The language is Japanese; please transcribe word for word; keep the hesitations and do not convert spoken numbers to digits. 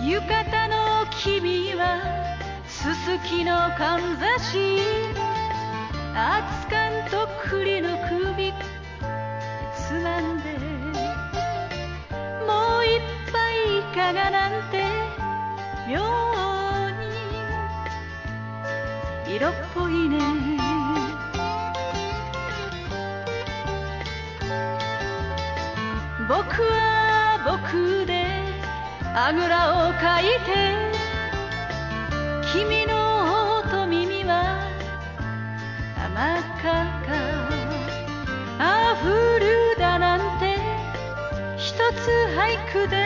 浴衣の君はすすきのかんざし、熱燗と栗の首つまんで、もう一杯いかがなんて妙に色っぽいね。僕は僕であぐらをかいて、君の音耳は甘かか。ああフルだなんて一つ俳句で